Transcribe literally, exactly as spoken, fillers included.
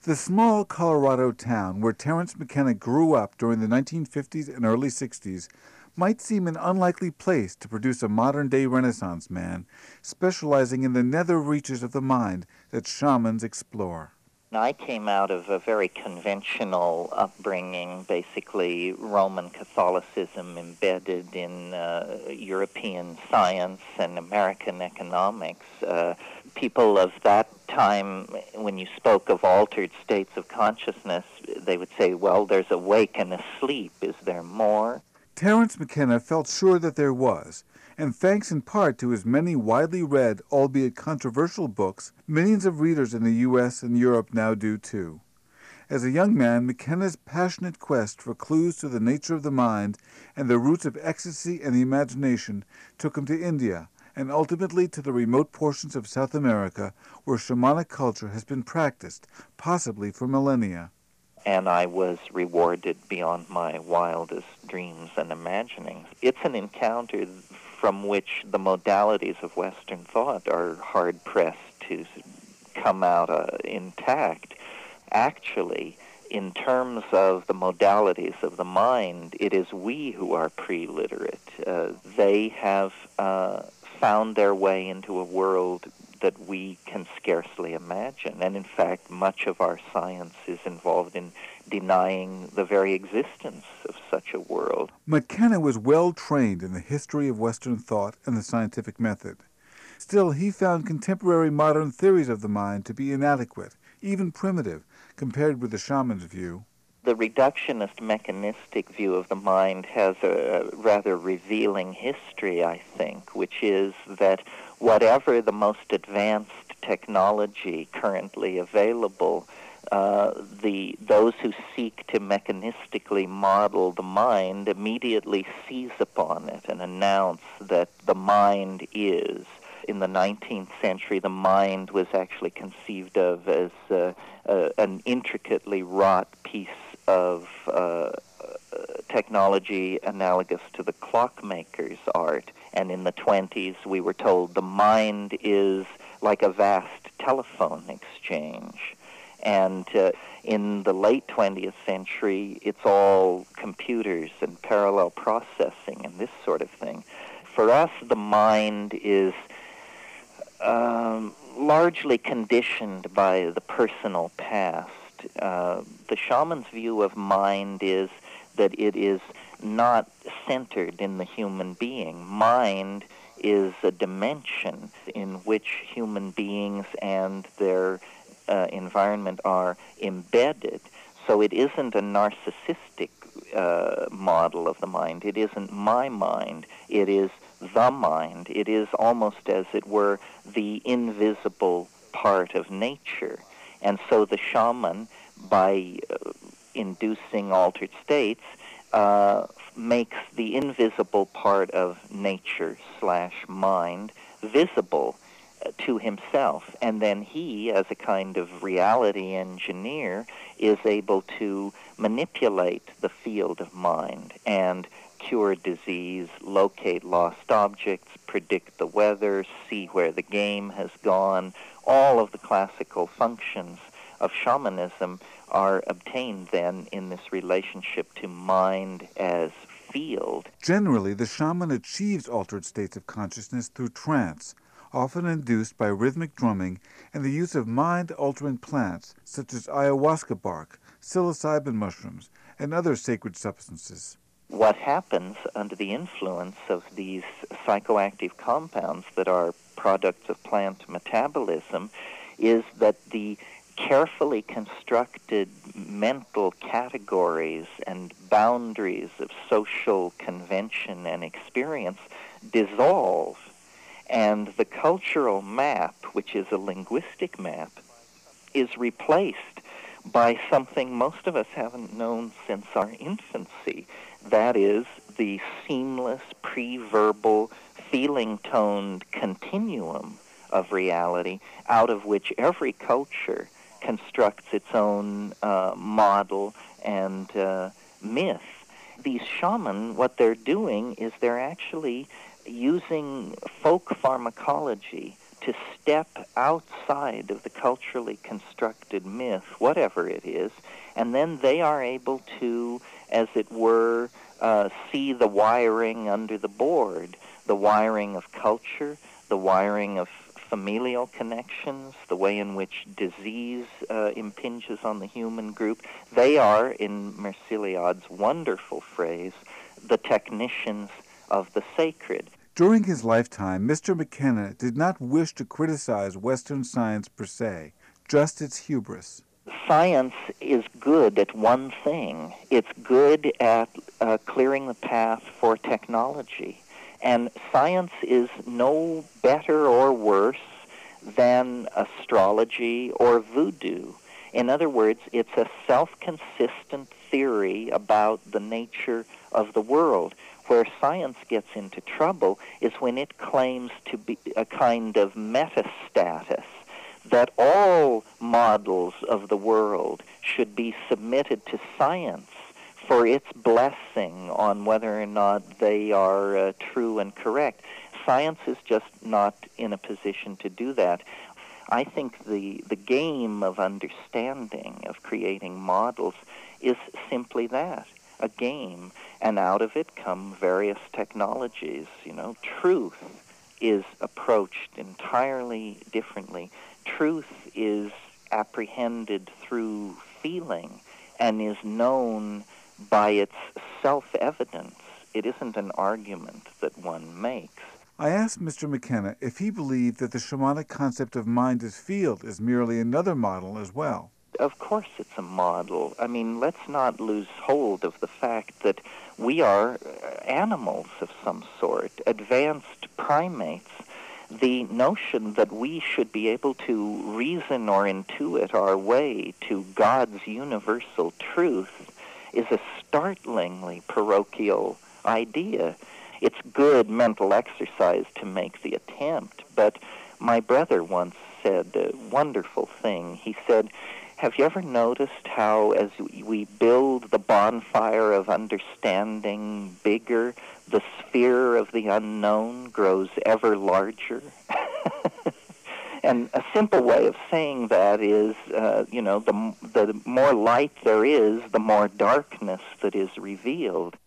The small Colorado town where Terence McKenna grew up during the nineteen fifties and early sixties might seem an unlikely place to produce a modern-day Renaissance man specializing in the nether reaches of the mind that shamans explore. I came out of a very conventional upbringing, basically Roman Catholicism embedded in uh, European science and American economics. Uh, people of that time, when you spoke of altered states of consciousness, they would say, well, there's awake and asleep. Is there more? Terence McKenna felt sure that there was, and thanks in part to his many widely read, albeit controversial books, millions of readers in the U S and Europe now do too. As a young man, McKenna's passionate quest for clues to the nature of the mind and the roots of ecstasy and the imagination took him to India, and ultimately to the remote portions of South America where shamanic culture has been practiced, possibly for millennia. And I was rewarded beyond my wildest dreams and imaginings. It's an encounter from which the modalities of Western thought are hard-pressed to come out uh, intact. Actually, in terms of the modalities of the mind, it is we who are pre-literate. Uh, they have uh, found their way into a world that we can scarcely imagine. And in fact, much of our science is involved in denying the very existence of such a world. McKenna was well trained in the history of Western thought and the scientific method. Still, he found contemporary modern theories of the mind to be inadequate, even primitive, compared with the shaman's view. The reductionist mechanistic view of the mind has a rather revealing history, I think, which is that whatever the most advanced technology currently available, uh, the those who seek to mechanistically model the mind immediately seize upon it and announce that the mind is. In the nineteenth century, the mind was actually conceived of as uh, uh, an intricately wrought piece of uh, technology analogous to the clockmaker's art. And in the twenties, we were told the mind is like a vast telephone exchange. And uh, in the late twentieth century, it's all computers and parallel processing and this sort of thing. For us, the mind is um, largely conditioned by the personal past. Uh, the shaman's view of mind is that it is not centered in the human being. Mind is a dimension in which human beings and their uh, environment are embedded. So it isn't a narcissistic uh, model of the mind. It isn't my mind. It is the mind. It is almost, as it were, the invisible part of nature. And so the shaman, by uh, inducing altered states, uh, makes the invisible part of nature slash mind visible uh, to himself. And then he, as a kind of reality engineer, is able to manipulate the field of mind and cure disease, locate lost objects, predict the weather, see where the game has gone. All of the classical functions of shamanism are obtained then in this relationship to mind as field. Generally, the shaman achieves altered states of consciousness through trance, often induced by rhythmic drumming and the use of mind-altering plants such as ayahuasca bark, psilocybin mushrooms, and other sacred substances. What happens under the influence of these psychoactive compounds that are products of plant metabolism is that the carefully constructed mental categories and boundaries of social convention and experience dissolve, and the cultural map, which is a linguistic map, is replaced by something most of us haven't known since our infancy. That is the seamless, pre-verbal, feeling-toned continuum of reality out of which every culture constructs its own uh, model and uh, myth. These shaman, what they're doing is they're actually using folk pharmacology to step outside of the culturally constructed myth, whatever it is, and then they are able to, as it were, uh, see the wiring under the board, the wiring of culture, the wiring of familial connections, the way in which disease uh, impinges on the human group. They are, in Merciliad's wonderful phrase, the technicians of the sacred. During his lifetime, Mister McKenna did not wish to criticize Western science per se, just its hubris. Science is good at one thing. It's good at uh, clearing the path for technology. And science is no better or worse than astrology or voodoo. In other words, it's a self-consistent theory about the nature of the world. Where science gets into trouble is when it claims to be a kind of metastatus, that all models of the world should be submitted to science for its blessing on whether or not they are uh, true and correct. Science is just not in a position to do that. I think the, the game of understanding, of creating models, is simply that, a game. And out of it come various technologies. You know, truth is approached entirely differently. Truth is apprehended through feeling and is known by its self-evidence. It isn't an argument that one makes. I asked Mister McKenna if he believed that the shamanic concept of mind as field is merely another model as well. Of course it's a model. I mean, let's not lose hold of the fact that we are animals of some sort, advanced primates. The notion that we should be able to reason or intuit our way to God's universal truth is a startlingly parochial idea. It's good mental exercise to make the attempt, but my brother once said a wonderful thing. He said, have you ever noticed how as we build the bonfire of understanding bigger, the sphere of the unknown grows ever larger? And a simple way of saying that is, uh, you know, the, the more light there is, the more darkness that is revealed.